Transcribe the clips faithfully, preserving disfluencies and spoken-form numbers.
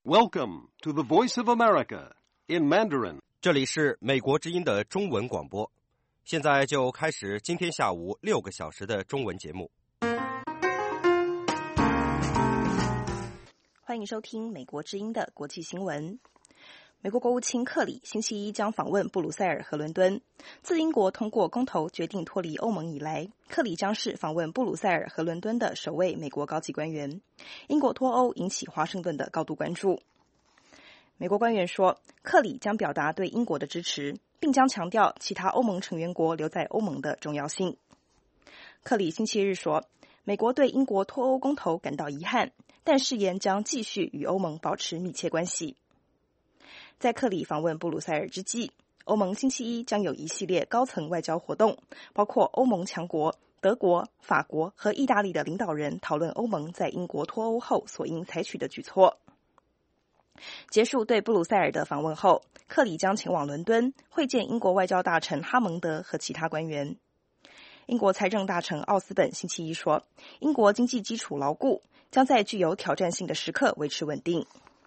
Welcome to the Voice of America in Mandarin. 这里是美国之音的中文广播，现在就开始今天下午六个小时的中文节目。 欢迎收听美国之音的国际新闻。美国国务卿克里星期一将访问布鲁塞尔和伦敦。自英国通过公投决定脱离欧盟以来，克里将是访问布鲁塞尔和伦敦的首位美国高级官员。英国脱欧引起华盛顿的高度关注。美国官员说，克里将表达对英国的支持，并将强调其他欧盟成员国留在欧盟的重要性。克里星期日说，美国对英国脱欧公投感到遗憾，但誓言将继续与欧盟保持密切关系。在克里访问布鲁塞尔之际，欧盟星期一将有一系列高层外交活动，包括欧盟强国德国、法国和意大利的领导人讨论欧盟在英国脱欧后所应采取的举措。结束对布鲁塞尔的访问后，克里将前往伦敦会见英国外交大臣哈蒙德和其他官员。英国财政大臣奥斯本星期一说，英国经济基础牢固，将在具有挑战性的时刻维持稳定。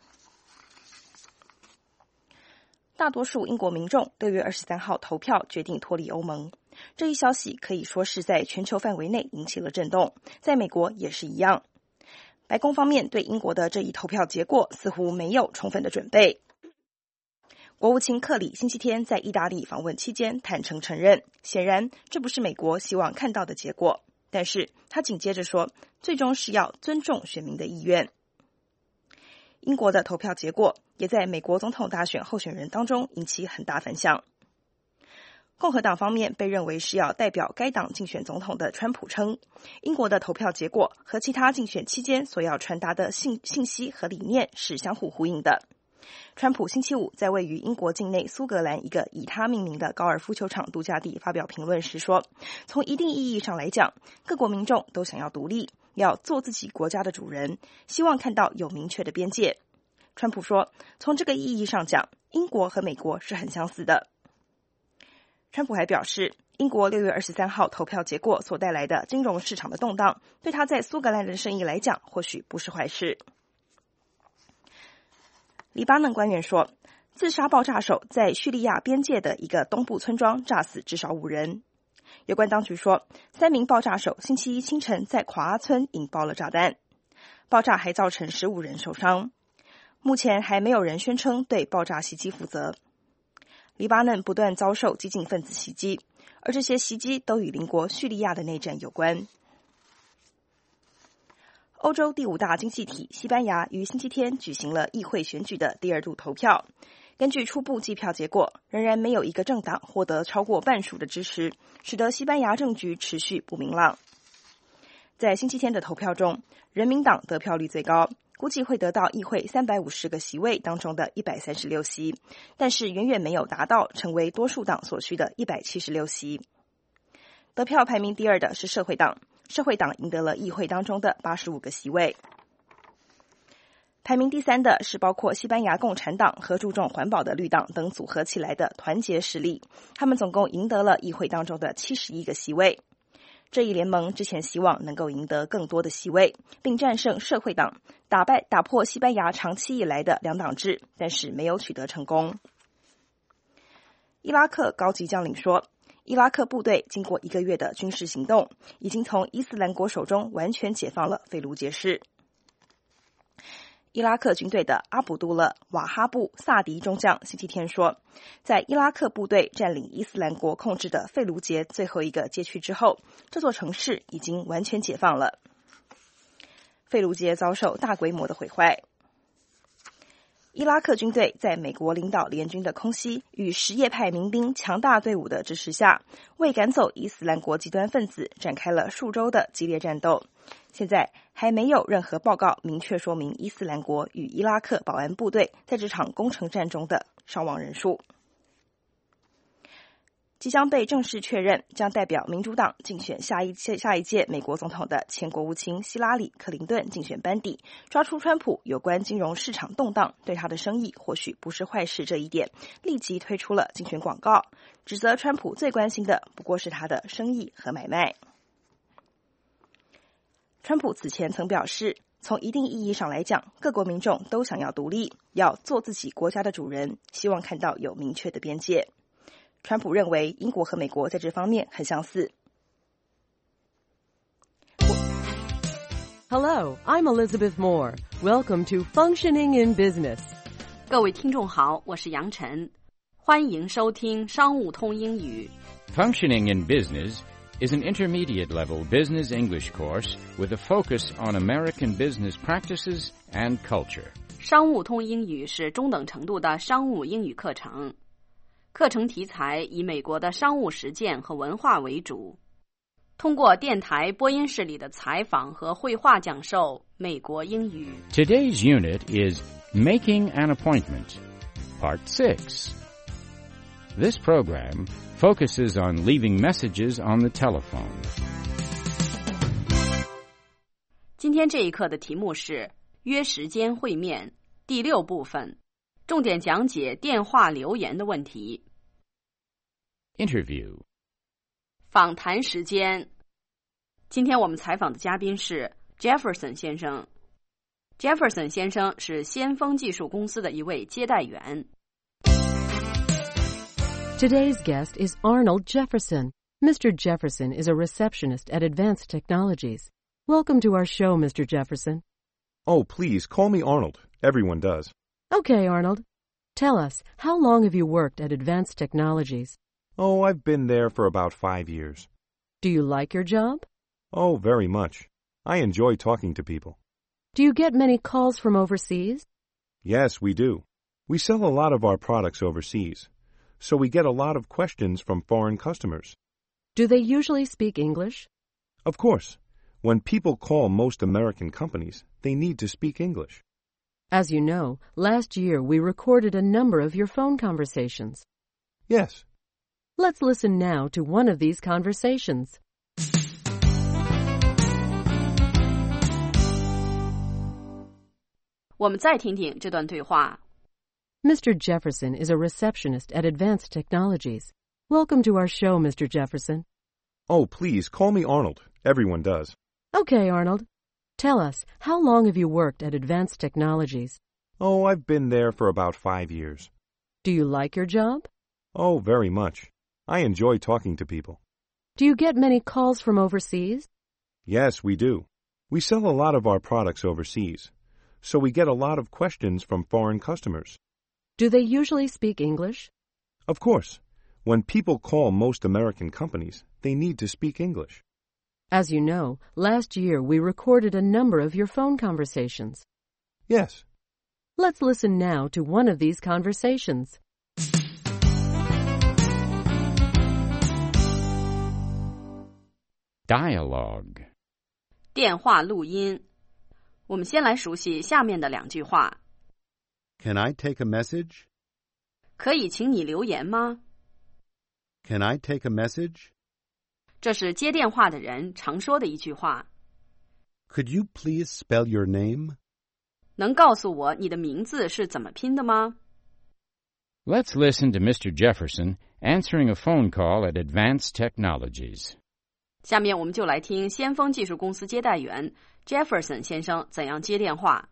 大多数英国民众六月二十三号投票决定脱离欧盟，这一消息可以说是在全球范围内引起了震动，在美国也是一样。白宫方面对英国的这一投票结果似乎没有充分的准备。国务卿克里星期天在意大利访问期间坦诚承认，显然这不是美国希望看到的结果，但是他紧接着说，最终是要尊重选民的意愿。英国的投票结果也在美国总统大选候选人当中引起很大反响。共和党方面被认为是要代表该党竞选总统的川普称，英国的投票结果和其他竞选期间所要传达的信信息和理念是相互呼应的。川普星期五在位于英国境内苏格兰一个以他命名的高尔夫球场度假地发表评论时说，从一定意义上来讲，各国民众都想要独立，要做自己国家的主人，希望看到有明确的边界。川普说，从这个意义上讲，英国和美国是很相似的。川普还表示，英国六月二十三号投票结果所带来的金融市场的动荡，对他在苏格兰的生意来讲或许不是坏事。黎巴嫩官员说，自杀爆炸手在叙利亚边界的一个东部村庄炸死至少五人。有关当局说，三名爆炸手星期一清晨在垮阿村引爆了炸弹，爆炸还造成十五人受伤。目前还没有人宣称对爆炸袭击负责。黎巴嫩不断遭受激进分子袭击，而这些袭击都与邻国叙利亚的内战有关。欧洲第五大经济体西班牙于星期天举行了议会选举的第二度投票。根据初步计票结果，仍然没有一个政党获得超过半数的支持，使得西班牙政局持续不明朗。在星期天的投票中，人民党得票率最高，估计会得到议会三百五十个席位当中的一百三十六席，但是远远没有达到成为多数党所需的一百七十六席。得票排名第二的是社会党，社会党赢得了议会当中的八十五个席位。排名第三的是包括西班牙共产党和注重环保的绿党等组合起来的团结势力，他们总共赢得了议会当中的七十一个席位。这一联盟之前希望能够赢得更多的席位，并战胜社会党，打败打破西班牙长期以来的两党制，但是没有取得成功。伊拉克高级将领说，伊拉克部队经过一个月的军事行动，已经从伊斯兰国手中完全解放了费卢杰市。伊拉克军队的阿卜杜勒·瓦哈布·萨迪中将星期天说，在伊拉克部队占领伊斯兰国控制的费卢杰最后一个街区之后，这座城市已经完全解放了。费卢杰遭受大规模的毁坏。伊拉克军队在美国领导联军的空袭与什叶派民兵强大队伍的支持下，为赶走伊斯兰国极端分子展开了数周的激烈战斗。现在还没有任何报告明确说明伊斯兰国与伊拉克保安部队在这场攻城战中的伤亡人数。即将被正式确认将代表民主党竞选下一届下一届美国总统的前国务卿希拉里·克林顿竞选班底，抓出川普有关金融市场动荡对他的生意或许不是坏事这一点，立即推出了竞选广告，指责川普最关心的不过是他的生意和买卖。川普此前曾表示， 从一定意义上来讲，各国民众都想要独立，要做自己国家的主人，希望看到有明确的边界。川普认为英国和美国在这方面很相似。 Hello, I'm Elizabeth Moore. Welcome to Functioning in Business. 各位听众好，我是杨晨，欢迎收听商务通英语。 Functioning in Business is an intermediate-level business English course with a focus on American business practices and culture. 商务通英语是中等程度的商务英语课程，课程题材以美国的商务实践和文化为主，通过电台播音室里的采访和绘画讲授美国英语。 Today's unit is Making an Appointment, Part six. This program focuses on leaving messages on the telephone. 今天这一课的题目是约时间会面，第六部分，重点讲解电话留言的问题。 Interview. 访谈时间。今天我们采访的嘉宾是 Jefferson 先生。Jefferson 先生是先锋技术公司的一位接待员。 Today's guest is Arnold Jefferson. Mister Jefferson is a receptionist at Advanced Technologies. Welcome to our show, Mister Jefferson. Oh, please, call me Arnold. Everyone does. Okay, Arnold. Tell us, how long have you worked at Advanced Technologies? Oh, I've been there for about five years. Do you like your job? Oh, very much. I enjoy talking to people. Do you get many calls from overseas? Yes, we do. We sell a lot of our products overseas, so we get a lot of questions from foreign customers. Do they usually speak English? Of course. When people call most American companies, they need to speak English. As you know, last year we recorded a number of your phone conversations. Yes. Let's listen now to one of these conversations. "我们再听听这段对话。 Mister Jefferson is a receptionist at Advanced Technologies. Welcome to our show, Mister Jefferson. Oh, please, call me Arnold. Everyone does. Okay, Arnold. Tell us, how long have you worked at Advanced Technologies? Oh, I've been there for about five years. Do you like your job? Oh, very much. I enjoy talking to people. Do you get many calls from overseas? Yes, we do. We sell a lot of our products overseas, so we get a lot of questions from foreign customers. Do they usually speak English? Of course. When people call most American companies, they need to speak English. As you know, last year we recorded a number of your phone conversations. Yes. Let's listen now to one of these conversations. Dialogue. 电话录音。我们先来熟悉下面的两句话。 Can I take a message? 可以请你留言吗？ Can I take a message? 这是接电话的人常说的一句话。 Could you please spell your name? 能告诉我你的名字是怎么拼的吗？ Let's listen to Mister Jefferson answering a phone call at Advanced Technologies. 下面我们就来听先锋技术公司接待员 Jefferson 先生怎样接电话。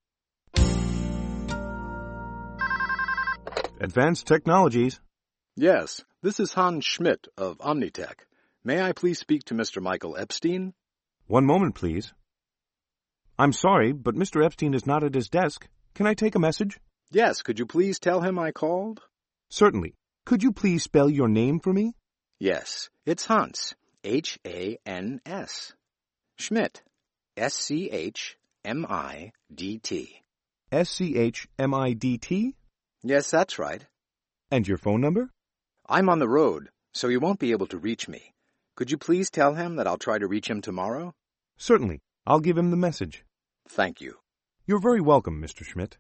Advanced Technologies. Yes, this is Hans Schmidt of Omnitech. May I please speak to Mister Michael Epstein? One moment, please. I'm sorry, but Mister Epstein is not at his desk. Can I take a message? Yes, could you please tell him I called? Certainly. Could you please spell your name for me? Yes, it's Hans. H A N S. Schmidt. S C H M I D T. S C H M I D T? Yes, that's right. And your phone number? I'm on the road, so he won't be able to reach me. Could you please tell him that I'll try to reach him tomorrow? Certainly. I'll give him the message. Thank you. You're very welcome, Mister Schmidt.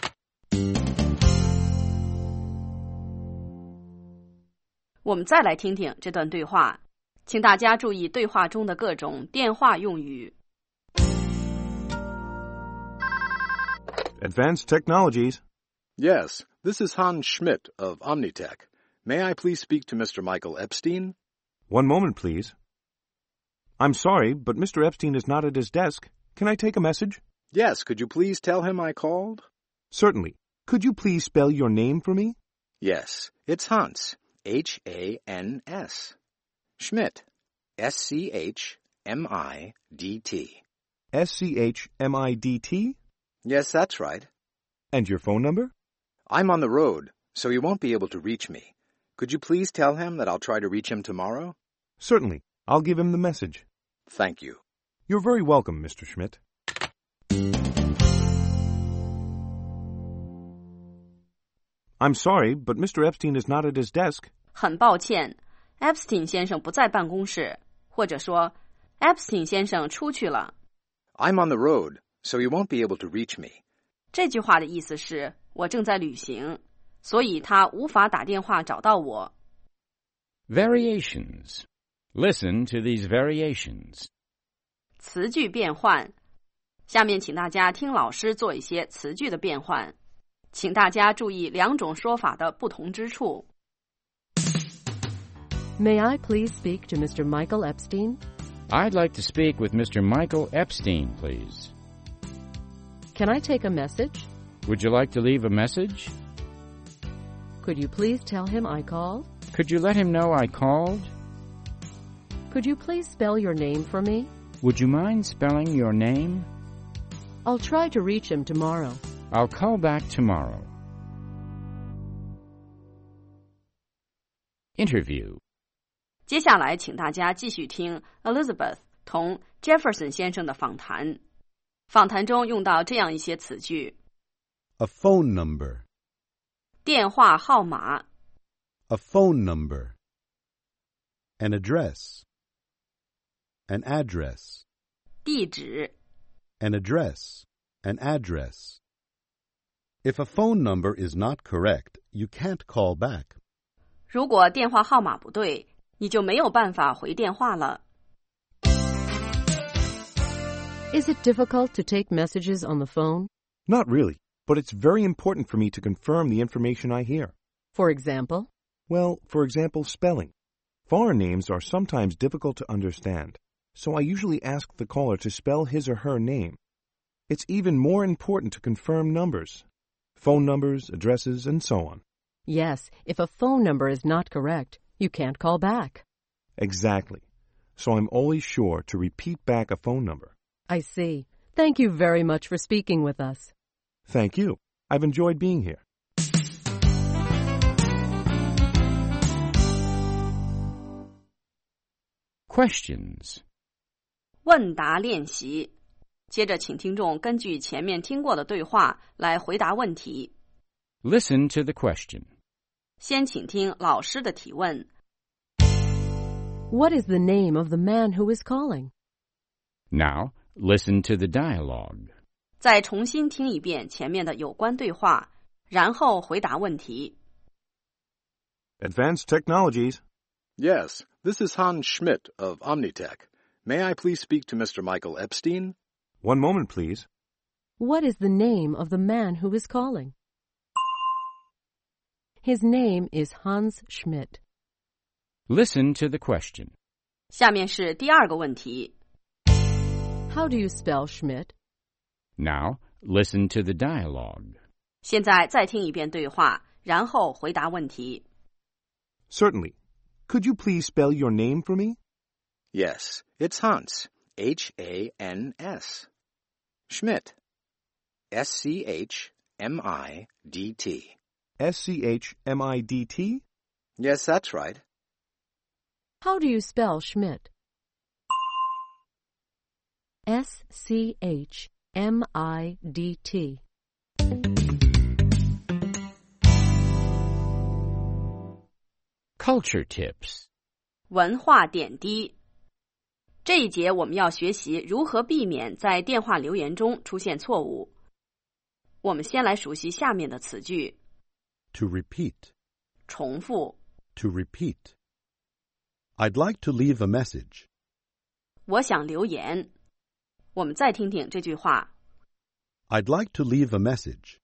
我们再来听听这段对话，请大家注意对话中的各种电话用语。 Advanced Technologies. Yes, this is Hans Schmidt of Omnitech. May I please speak to Mister Michael Epstein? One moment, please. I'm sorry, but Mister Epstein is not at his desk. Can I take a message? Yes, could you please tell him I called? Certainly. Could you please spell your name for me? Yes, it's Hans. H A N S. Schmidt. S C H M I D T. S C H M I D T? Yes, that's right. And your phone number? I'm on the road, so he won't be able to reach me. Could you please tell him that I'll try to reach him tomorrow? Certainly. I'll give him the message. Thank you. You're very welcome, Mister Schmidt. I'm sorry, but Mister Epstein is not at his desk. 很抱歉 Epstein 先生不在办公室，或者说 Epstein 先生出去了。 I'm on the road, so he won't be able to reach me. 这句话的意思是我正在旅行，所以他无法打电话找到我。 Variations. Listen to these variations. 词句变换，下面请大家听老师做一些词句的变换，请大家注意两种说法的不同之处。 May I please speak to Mister Michael Epstein? I'd like to speak with Mister Michael Epstein, please. Can I take a message? Would you like to leave a message? Could you please tell him I called? Could you let him know I called? Could you please spell your name for me? Would you mind spelling your name? I'll try to reach him tomorrow. I'll call back tomorrow. Interview. 接下来请大家继续听 Elizabeth 同 Jefferson 先生的访谈。访谈中用到这样一些词句： A phone number. 电话号码 A phone number. An address. An address. 地址 An address. An address. If a phone number is not correct, you can't call back. 如果电话号码不对，你就没有办法回电话了。 Is it difficult to take messages on the phone? Not really, but it's very important for me to confirm the information I hear. For example? Well, for example, spelling. Foreign names are sometimes difficult to understand, so I usually ask the caller to spell his or her name. It's even more important to confirm numbers, phone numbers, addresses, and so on. Yes, if a phone number is not correct, you can't call back. Exactly. So I'm always sure to repeat back a phone number. I see. Thank you very much for speaking with us. Thank you. I've enjoyed being here. Questions. 问答练习。接着请听众根据前面听过的对话来回答问题。 Listen to the question. 先请听老师的提问。 What is the name of the man who is calling? Now, listen to the dialogue. 再重新听一遍前面的有关对话，然后回答问题。 Advanced Technologies. Yes, this is Hans Schmidt of Omnitech. May I please speak to Mister Michael Epstein? One moment, please. What is the name of the man who is calling? His name is Hans Schmidt. Listen to the question. 下面是第二个问题。 How do you spell Schmidt? Now, listen to the dialogue. 现在再听一遍对话，然后回答问题。 Certainly. Could you please spell your name for me? Yes, it's Hans. H A N S. Schmidt. S C H M I D T. S C H M I D T? Yes, that's right. How do you spell Schmidt? S C H M I D T. Culture tips. 文化点滴。这一节我们要学习如何避免在电话留言中出现错误。我们先来熟悉下面的词句。 To repeat. 重复。 To repeat. I'd like to leave a message. 我想留言。我们再听听这句话。 I'd like to leave a message.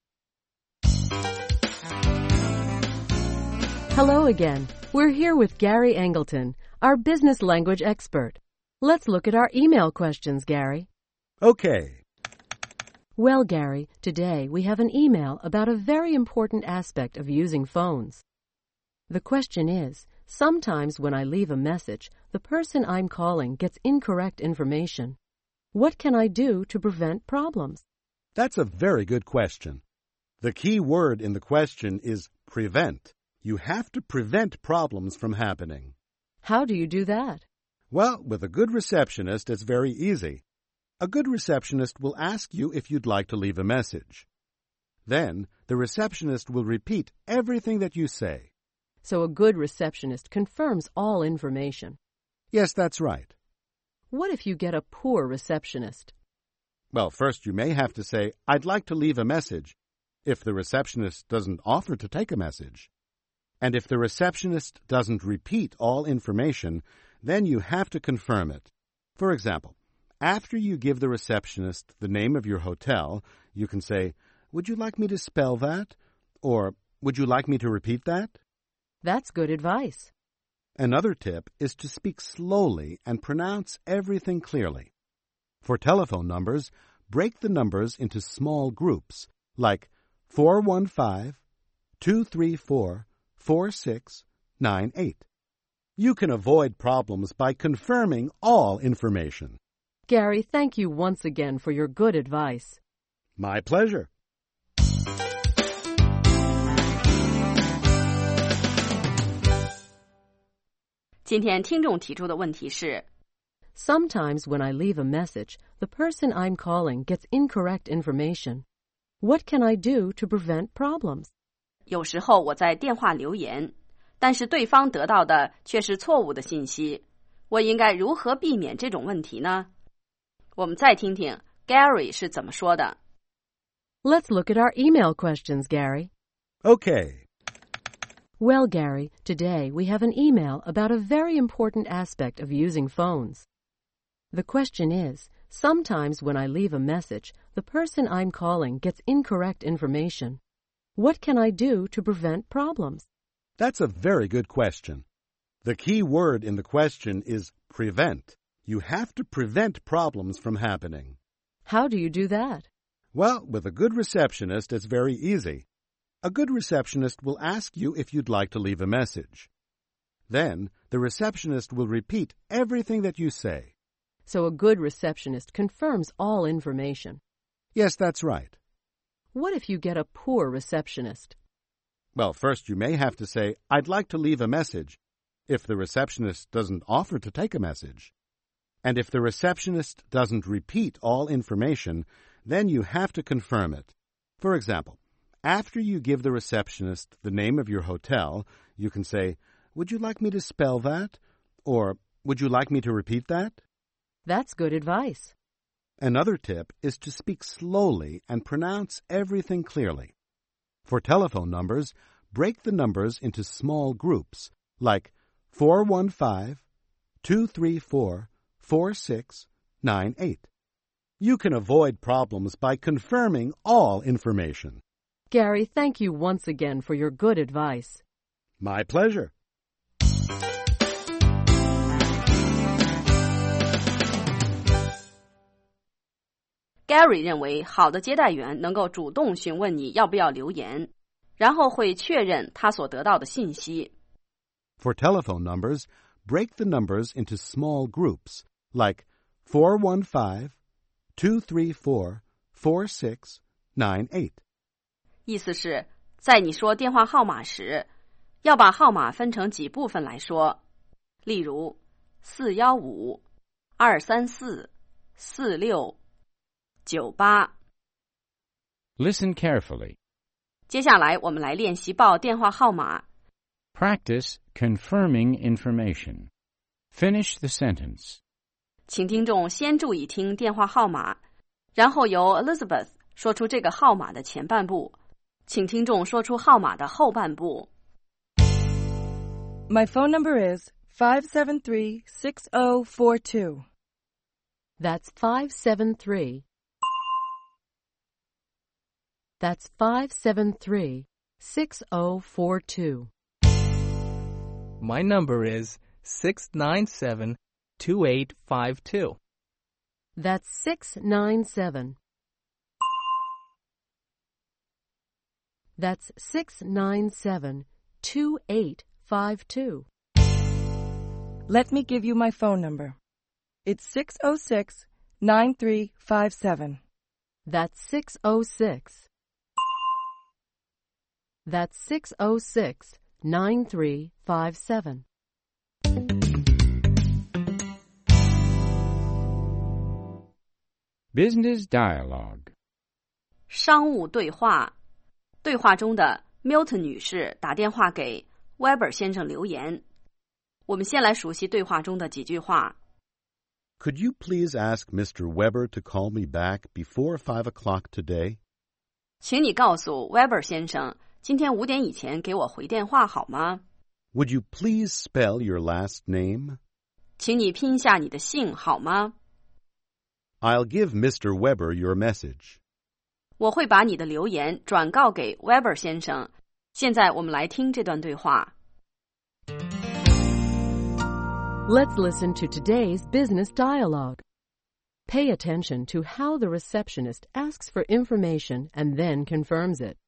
Hello again. We're here with Gary Angleton, our business language expert. Let's look at our email questions, Gary. Okay. Well, Gary, today we have an email about a very important aspect of using phones. The question is, sometimes when I leave a message, the person I'm calling gets incorrect information. What can I do to prevent problems? That's a very good question. The key word in the question is prevent. You have to prevent problems from happening. How do you do that? Well, with a good receptionist, it's very easy. A good receptionist will ask you if you'd like to leave a message. Then, the receptionist will repeat everything that you say. So a good receptionist confirms all information. Yes, that's right. What if you get a poor receptionist? Well, first you may have to say, I'd like to leave a message, if the receptionist doesn't offer to take a message. And if the receptionist doesn't repeat all information, then you have to confirm it. For example, after you give the receptionist the name of your hotel, you can say, would you like me to spell that? Or, would you like me to repeat that? That's good advice. Another tip is to speak slowly and pronounce everything clearly. For telephone numbers, break the numbers into small groups, like four one five, two three four, four six nine eight. You can avoid problems by confirming all information. Gary, thank you once again for your good advice. My pleasure. "今天听众提出的问题是 Sometimes when I leave a message, the person I'm calling gets incorrect information. What can I do to prevent problems? 有时候我在电话留言，但是对方得到的却是错误的信息。我应该如何避免这种问题呢？我们再听听 Gary 是怎么说的。 Let's look at our email questions, Gary. Okay. Well, Gary, today we have an email about a very important aspect of using phones. The question is, sometimes when I leave a message, the person I'm calling gets incorrect information. What can I do to prevent problems? That's a very good question. The key word in the question is prevent. You have to prevent problems from happening. How do you do that? Well, with a good receptionist, it's very easy. A good receptionist will ask you if you'd like to leave a message. Then, the receptionist will repeat everything that you say. So a good receptionist confirms all information. Yes, that's right. What if you get a poor receptionist? Well, first you may have to say, I'd like to leave a message, if the receptionist doesn't offer to take a message. And if the receptionist doesn't repeat all information, then you have to confirm it. For example, after you give the receptionist the name of your hotel, you can say, would you like me to spell that? Or, would you like me to repeat that? That's good advice. Another tip is to speak slowly and pronounce everything clearly. For telephone numbers, break the numbers into small groups, like four one five, two three four, four six nine eight. You can avoid problems by confirming all information. Gary, thank you once again for your good advice. My pleasure. Gary 认为好的接待员能够主动询问你要不要留言，然后会确认他所得到的信息。 For telephone numbers, break the numbers into small groups, like four one five, two three four, four six nine eight. 意思是，在你说电话号码时，要把号码分成几部分来说，例如四一五、二三四、四六、九八。 Listen carefully. 接下来我们来练习报电话号码。 Practice confirming information. Finish the sentence. 请听众先注意听电话号码，然后由 Elizabeth 说出这个号码的前半部，请听众说出号码的后半部。 My phone number is five seven three, six zero four two. That's five seven three. That's five seven three, six zero four two. My number is six nine seven, two eight five two. That's six nine seven. That's six nine seven, two eight five two. Let me give you my phone number. It's six oh six, nine three five seven. That's six oh six. That's six oh six, nine three five seven. Business dialogue. 商务对话。对话中的 Milton 女士打电话给 Weber 先生留言。我们先来熟悉对话中的几句话。 Could you please ask Mister Weber to call me back before five o'clock today? 请你告诉 Weber 先生，今天五点以前给我回电话好吗？ Would you please spell your last name? 请你拼一下你的姓好吗？ I'll give Mister Weber your message. 我会把你的留言转告给 Weber 先生。现在我们来听这段对话。 Let's listen to today's business dialogue. Pay attention to how the receptionist asks for information and then confirms it.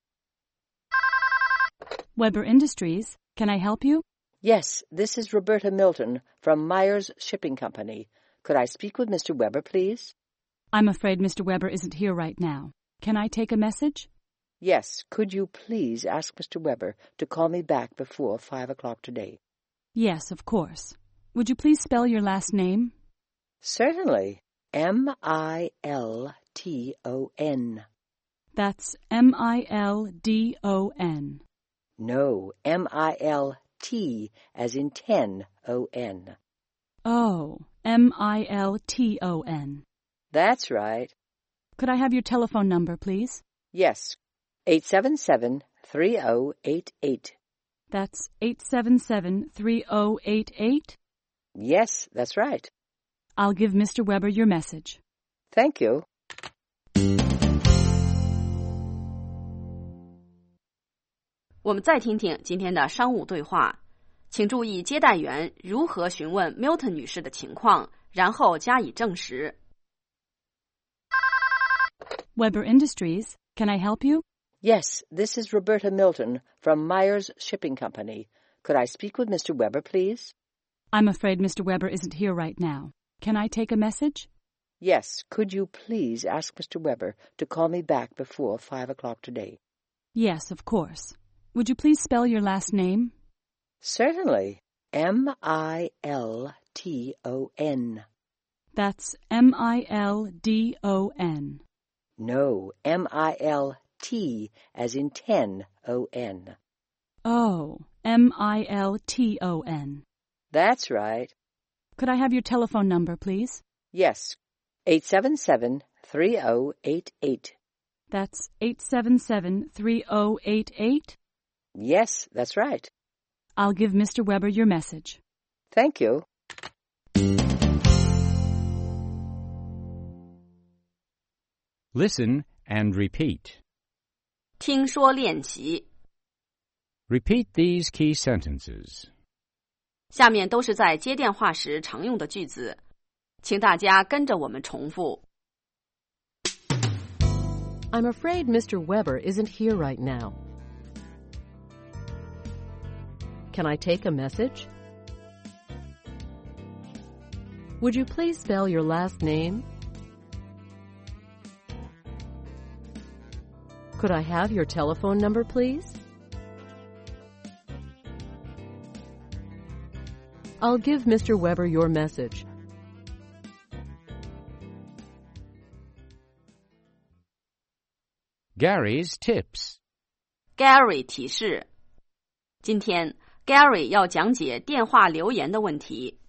Weber Industries, can I help you? Yes, this is Roberta Milton from Myers Shipping Company. Could I speak with Mister Weber, please? I'm afraid Mister Weber isn't here right now. Can I take a message? Yes, could you please ask Mister Weber to call me back before five o'clock today? Yes, of course. Would you please spell your last name? Certainly. M I L T O N. That's M I L D O N. No, M I L T as in ten, O N. Oh, M I L T O N. That's right. Could I have your telephone number, please? Yes, eight seven seven, three oh eight eight. That's eight seven seven, three oh eight eight? Yes, that's right. I'll give Mister Weber your message. Thank you. 我们再听听今天的商务对话。请注意接待员如何询问 Milton 女士的情况，然后加以证实。 Weber Industries, can I help you? Yes, this is Roberta Milton from Myers Shipping Company. Could I speak with Mister Weber, please? I'm afraid Mister Weber isn't here right now. Can I take a message? Yes, could you please ask Mister Weber to call me back before five o'clock today? Yes, of course. Would you please spell your last name? Certainly. M I L T O N. That's M I L D O N. No, M I L T as in ten, O N. Oh, M I L T O N. That's right. Could I have your telephone number, please? Yes, eight seven seven, three oh eight eight. That's eight seven seven, three oh eight eight? Yes, that's right. I'll give Mister Weber your message. Thank you. 'Listen and repeat. 听说练习。 Repeat these key sentences. 下面都是在接电话时常用的句子，请大家跟着我们重复。 I'm afraid Mister Weber isn't here right now. Can I take a message? Would you please spell your last name? Could I have your telephone number, please? I'll give Mister Weber your message. Gary's tips. Gary 提示，今天 Gary 要讲解电话留言的问题。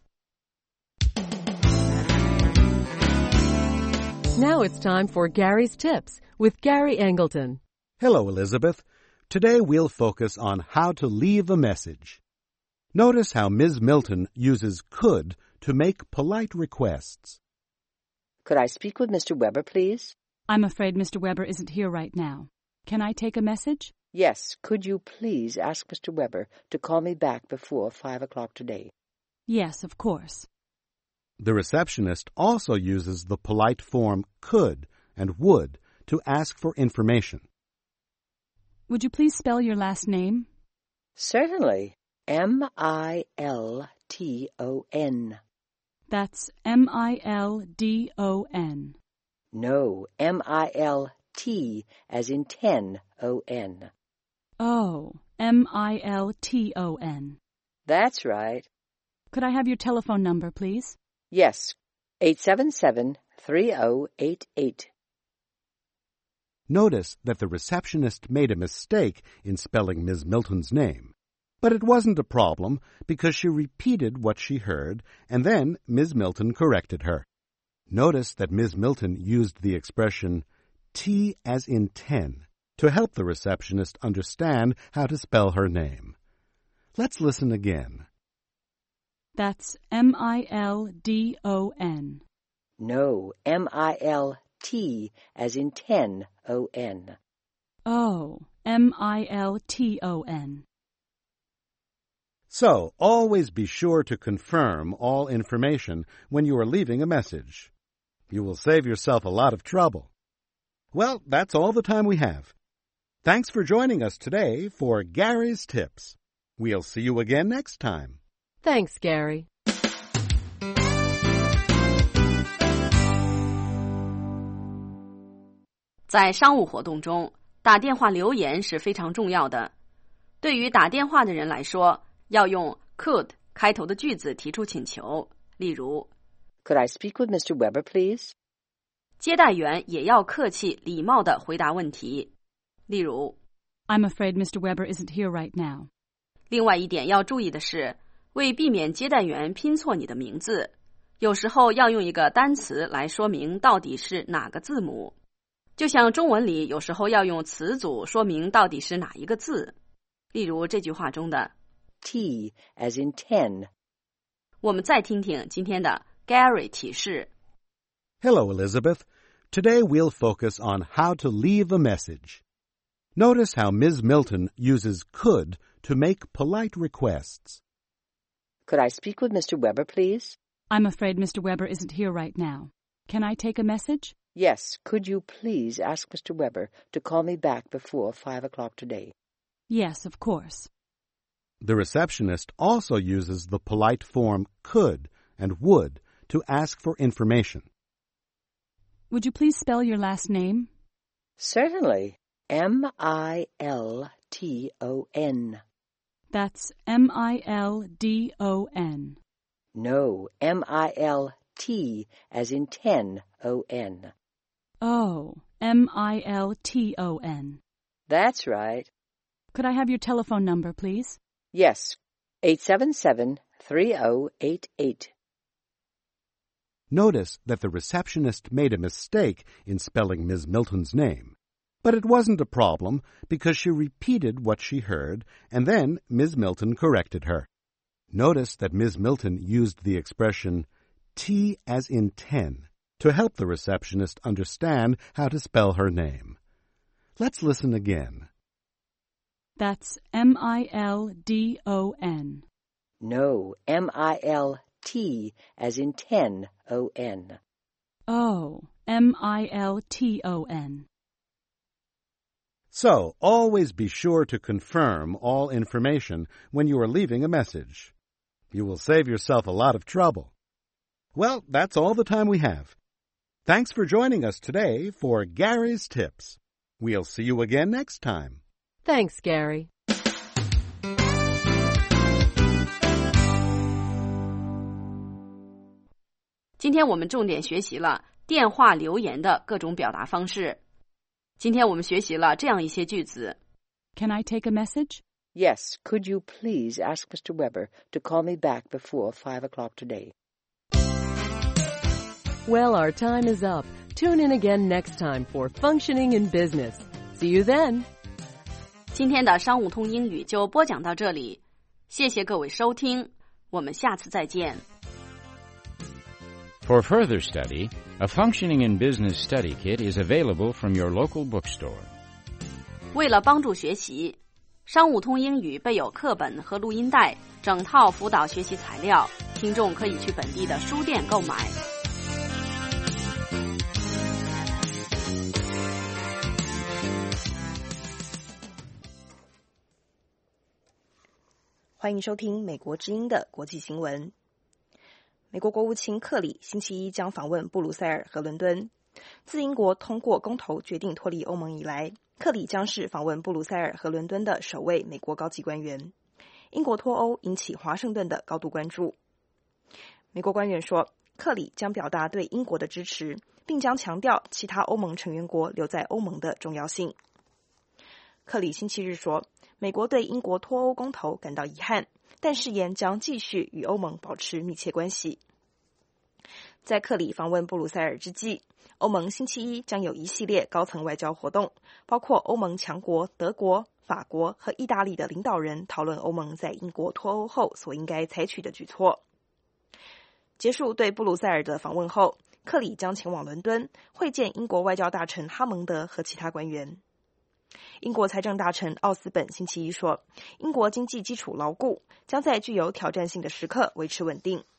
Now it's time for Gary's Tips with Gary Angleton. Hello, Elizabeth. Today we'll focus on how to leave a message. Notice how Miz Milton uses could to make polite requests. Could I speak with Mister Weber, please? I'm afraid Mister Weber isn't here right now. Can I take a message? Yes, could you please ask Mister Weber to call me back before five o'clock today? Yes, of course. The receptionist also uses the polite form could and would to ask for information. Would you please spell your last name? Certainly. M I L T O N. That's M I L D O N. No, M I L T as in ten, O N. Oh, M I L T O N. That's right. Could I have your telephone number, please? Yes, eight seven seven, three zero eight eight. Notice that the receptionist made a mistake in spelling Miz Milton's name. But it wasn't a problem because she repeated what she heard, and then Miz Milton corrected her. Notice that Miz Milton used the expression T as in ten to help the receptionist understand how to spell her name. Let's listen again. That's M I L D O N. No, M I L T as in ten, O N. Oh, M I L T O N. So, always be sure to confirm all information when you are leaving a message. You will save yourself a lot of trouble. Well, that's all the time we have. Thanks for joining us today for Gary's Tips. We'll see you again next time. Thanks, Gary. 在商务活动中，打电话留言是非常重要的。对于打电话的人来说，要用 could 开头的句子提出请求，例如 Could I speak with Mister Weber, please? 接待员也要客气礼貌地回答问题，例如 I'm afraid Mister Weber isn't here right now. 另外一点要注意的是，为避免接待员拼错你的名字，有时候要用一个单词来说明到底是哪个字母。就像中文里有时候要用词组说明到底是哪一个字，例如这句话中的 T as in ten. 我们再听听今天的 Gary 提示。 Hello, Elizabeth. Today we'll focus on how to leave a message. Notice how Miz Milton uses could to make polite requests. Could I speak with Mister Weber, please? I'm afraid Mister Weber isn't here right now. Can I take a message? Yes, could you please ask Mister Weber to call me back before five o'clock today? Yes, of course. The receptionist also uses the polite form could and would to ask for information. Would you please spell your last name? Certainly. M I L T O N. That's M I L D O N. No, M I L T as in ten, O N. Oh, M I L T O N. That's right. Could I have your telephone number, please? Yes, eight seven seven, three zero eight eight. Notice that the receptionist made a mistake in spelling Miz Milton's name. But it wasn't a problem because she repeated what she heard, and then Miz Milton corrected her. Notice that Miz Milton used the expression T as in ten to help the receptionist understand how to spell her name. Let's listen again. That's M I L D O N. No, M I L T as in ten, O N. Oh, M I L T O N. So, always be sure to confirm all information when you are leaving a message. You will save yourself a lot of trouble. Well, that's all the time we have. Thanks for joining us today for Gary's Tips. We'll see you again next time. Thanks, Gary. 今天我们重点学习了电话留言的各种表达方式。今天我们学习了这样一些句子。 Can I take a message? Yes, could you please ask Mister Weber to call me back before five o'clock today? Well, our time is up. Tune in again next time for Functioning in Business. See you then. 今天的商务通英语就播讲到这里，谢谢各位收听，我们下次再见。 For further study, a Functioning in Business study kit is available from your local bookstore. 为了帮助学习，商务通英语备有课本和录音带，整套辅导学习材料，听众可以去本地的书店购买。 欢迎收听美国之音的国际新闻。美国国务卿克里星期一将访问布鲁塞尔和伦敦。自英国通过公投决定脱离欧盟以来，克里将是访问布鲁塞尔和伦敦的首位美国高级官员。英国脱欧引起华盛顿的高度关注。美国官员说，克里将表达对英国的支持，并将强调其他欧盟成员国留在欧盟的重要性。克里星期日说，美国对英国脱欧公投感到遗憾，但誓言将继续与欧盟保持密切关系。在克里访问布鲁塞尔之际，欧盟星期一将有一系列高层外交活动，包括欧盟强国德国、法国和意大利的领导人讨论欧盟在英国脱欧后所应该采取的举措。结束对布鲁塞尔的访问后，克里将前往伦敦会见英国外交大臣哈蒙德和其他官员。英国财政大臣奥斯本星期一说，英国经济基础牢固，将在具有挑战性的时刻维持稳定。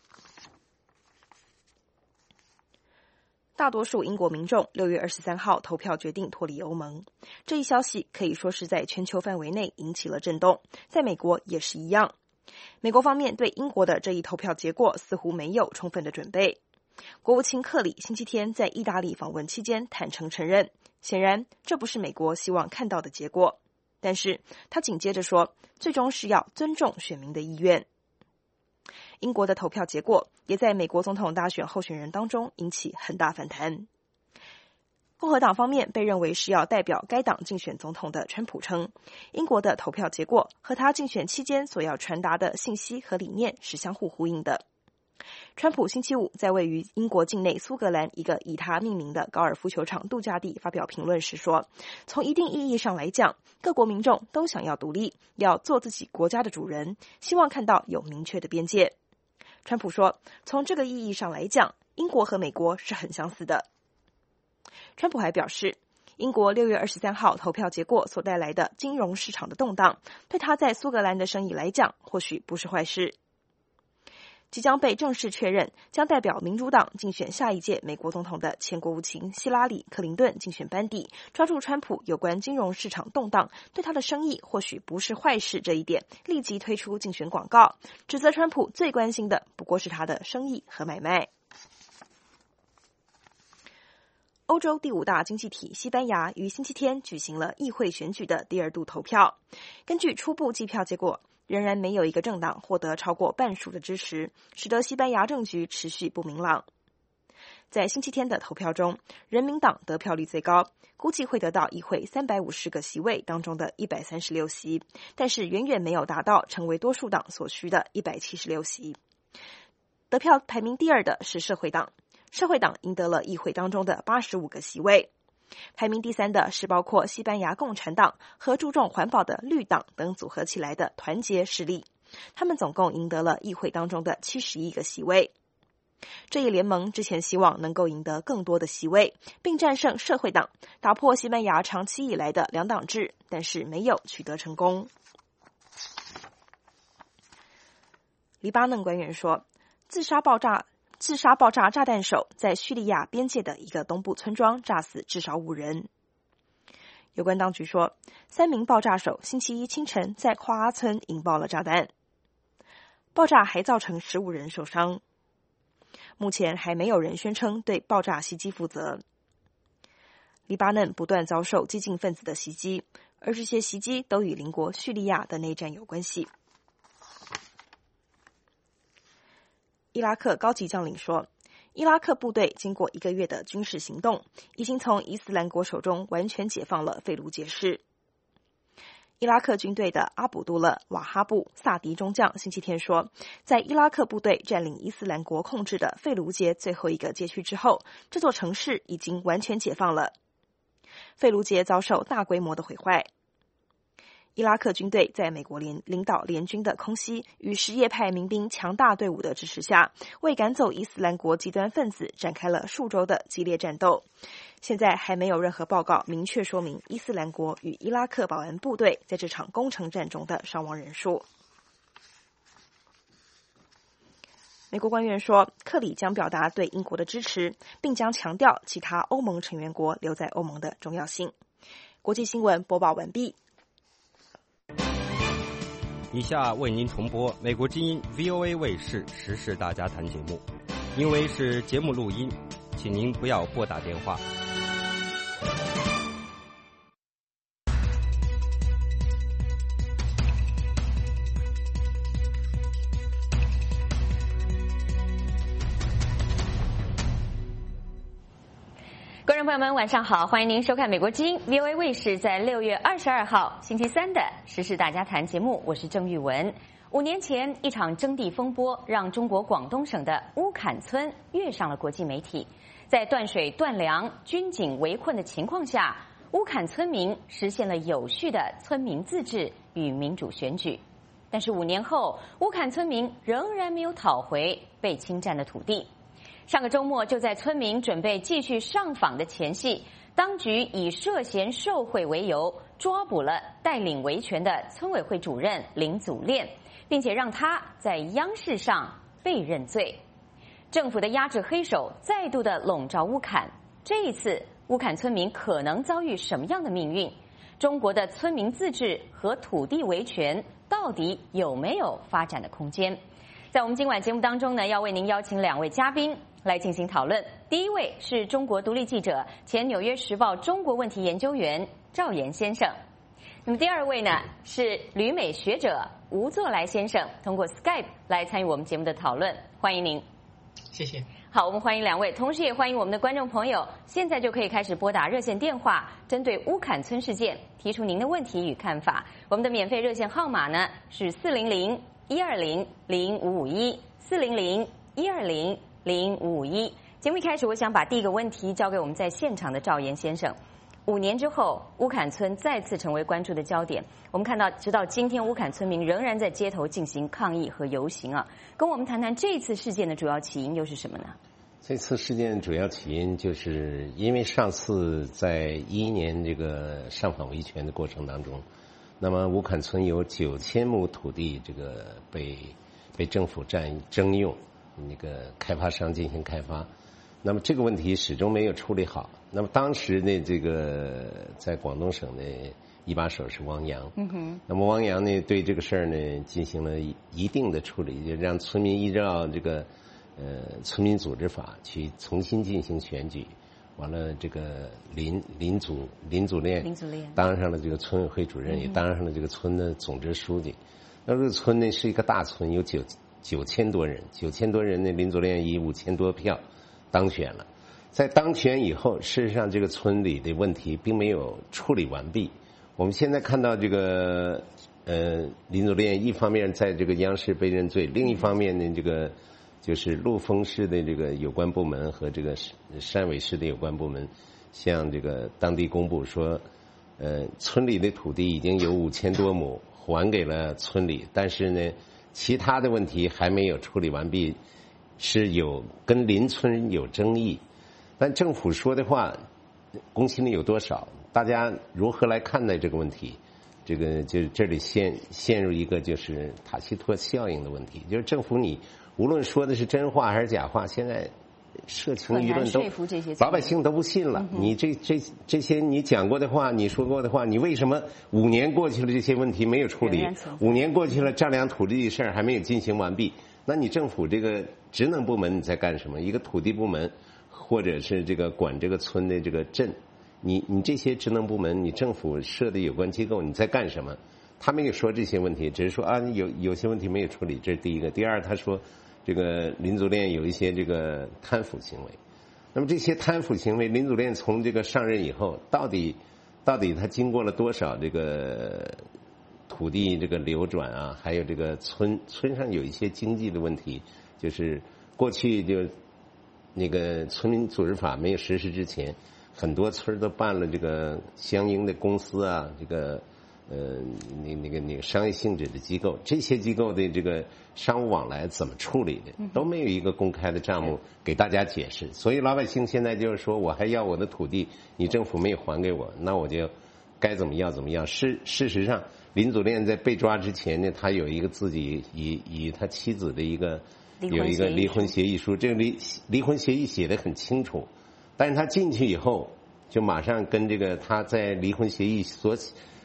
大多数英国民众六月二十三号投票决定脱离欧盟，这一消息可以说是在全球范围内引起了震动，在美国也是一样。美国方面对英国的这一投票结果似乎没有充分的准备。国务卿克里星期天在意大利访问期间坦诚承认，显然这不是美国希望看到的结果，但是他紧接着说，最终是要尊重选民的意愿。英国的投票结果也在美国总统大选候选人当中引起很大反弹。共和党方面被认为是要代表该党竞选总统的川普称，英国的投票结果和他竞选期间所要传达的信息和理念是相互呼应的。川普星期五在位于英国境内苏格兰一个以他命名的高尔夫球场度假地发表评论时说，从一定意义上来讲，各国民众都想要独立，要做自己国家的主人，希望看到有明确的边界。川普说，从这个意义上来讲，英国和美国是很相似的。川普还表示，英国六月二十三号投票结果所带来的金融市场的动荡，对他在苏格兰的生意来讲，或许不是坏事。即将被正式确认将代表民主党竞选下一届美国总统的前国务卿希拉里·克林顿竞选班底，抓住川普有关金融市场动荡对他的生意或许不是坏事这一点，立即推出竞选广告，指责川普最关心的不过是他的生意和买卖。欧洲第五大经济体西班牙于星期天举行了议会选举的第二度投票，根据初步计票结果，仍然没有一个政党获得超过半数的支持，使得西班牙政局持续不明朗。在星期天的投票中，人民党得票率最高，估计会得到议会三百五十个席位当中的一百三十六席，但是远远没有达到成为多数党所需的一百七十六席。得票排名第二的是社会党，社会党赢得了议会当中的八十五个席位。排名第三的是包括西班牙共产党和注重环保的绿党等组合起来的团结势力，他们总共赢得了议会当中的七十一个席位。这一联盟之前希望能够赢得更多的席位，并战胜社会党，打破西班牙长期以来的两党制，但是没有取得成功。黎巴嫩官员说，自杀爆炸自杀爆炸炸弹手在叙利亚边界的一个东部村庄炸死至少五人。有关当局说，三名爆炸手星期一清晨在夸阿村引爆了炸弹，爆炸还造成十五人受伤。目前还没有人宣称对爆炸袭击负责。黎巴嫩不断遭受激进分子的袭击，而这些袭击都与邻国叙利亚的内战有关系。伊拉克高级将领说，伊拉克部队经过一个月的军事行动，已经从伊斯兰国手中完全解放了费卢杰市。伊拉克军队的阿卜杜勒·瓦哈布·萨迪中将星期天说，在伊拉克部队占领伊斯兰国控制的费卢杰最后一个街区之后，这座城市已经完全解放了。费卢杰遭受大规模的毁坏。伊拉克军队在美国联领导联军的空袭与什叶派民兵强大队伍的支持下，为赶走伊斯兰国极端分子展开了数周的激烈战斗。现在还没有任何报告明确说明伊斯兰国与伊拉克保安部队在这场攻城战中的伤亡人数。美国官员说，克里将表达对英国的支持，并将强调其他欧盟成员国留在欧盟的重要性。国际新闻播报完毕。 以下为您重播美国之音 V O A 卫视时事大家谈节目，因为是节目录音，请您不要拨打电话。 观众朋友们，晚上好！欢迎您收看美国之音 V O A 卫视在六月二十二号星期三的时事大家谈节目，我是郑玉文。五年前，一场征地风波让中国广东省的乌坎村跃上了国际媒体。在断水断粮、军警围困的情况下，乌坎村民实现了有序的村民自治与民主选举。但是五年后，乌坎村民仍然没有讨回被侵占的土地。上个周末，就在村民准备继续上访的前夕，当局以涉嫌受贿为由，抓捕了带领维权的村委会主任林祖炼，并且让他在央视上被认罪。政府的压制黑手再度的笼罩乌坎，这一次乌坎村民可能遭遇什么样的命运？中国的村民自治和土地维权到底有没有发展的空间？在我们今晚节目当中呢，要为您邀请两位嘉宾来进行讨论。第一位是中国独立记者、前《纽约时报》中国问题研究员赵岩先生。那么第二位呢是旅美学者吴作来先生，通过 Skype 来参与我们节目的讨论，欢迎您。 谢谢。 好，我们欢迎两位，同时也欢迎我们的观众朋友，现在就可以开始拨打热线电话，针对乌坎村事件提出您的问题与看法。我们的免费热线号码呢是四零零一二零零五五一四零零一二零零五五一。节目一开始，我想把第一个问题交给我们在现场的赵岩先生。五年之后，乌坎村再次成为关注的焦点。我们看到，直到今天，乌坎村民仍然在街头进行抗议和游行啊。跟我们谈谈这次事件的主要起因又是什么呢？ 这次事件主要起因就是因为上次在一一年这个上访维权的过程当中，那么乌坎村有九千亩土地，这个被被政府占征用，那个开发商进行开发。那么这个问题始终没有处理好。那么当时呢，这个在广东省的一把手是汪洋。嗯哼。那么汪洋呢，对这个事儿呢进行了一定的处理，就让村民依照这个呃村民组织法去重新进行选举。完了，这个林林祖林祖炼林祖炼当上了这个村委会主任，也当上了这个村的总支书记。那这个村呢是一个大村，有九九千多人，九千多人呢，林祖炼以五千多票当选了。在当选以后，事实上这个村里的问题并没有处理完毕。我们现在看到这个呃林祖炼一方面在这个央视被认罪，另一方面呢，这个就是陆丰市的这个有关部门和这个汕尾市的有关部门向这个当地公布说，呃村里的土地已经有五千多亩还给了村里，但是呢其他的问题还没有处理完毕，是有跟邻村有争议。但政府说的话公信力有多少？大家如何来看待这个问题？这个就这里陷陷入一个就是塔西佗效应的问题，就是政府你无论说的是真话还是假话，现在社情舆论都老百姓都不信了。嗯、你这这这些你讲过的话，你说过的话，你为什么五年过去了这些问题没有处理？五年过去了，丈量土地的事儿还没有进行完毕，那你政府这个职能部门你在干什么？一个土地部门，或者是这个管这个村的这个镇，你你这些职能部门，你政府设的有关机构，你在干什么？他没有说这些问题，只是说啊有有些问题没有处理，这是第一个。第二，他说这个林祖炼有一些这个贪腐行为。那么这些贪腐行为，林祖炼从这个上任以后，到底到底他经过了多少这个土地这个流转啊，还有这个村村上有一些经济的问题，就是过去就那个村民组织法没有实施之前，很多村都办了这个相应的公司啊，这个呃那那个那个商业性质的机构，这些机构的这个商务往来怎么处理的，都没有一个公开的账目给大家解释。所以老百姓现在就是说，我还要我的土地，你政府没有还给我，那我就该怎么样怎么样。事事实上，林祖炼在被抓之前呢，他有一个自己以以他妻子的一个有一个离婚协议书，这个离离婚协议写得很清楚，但是他进去以后，就马上跟这个他在离婚协议所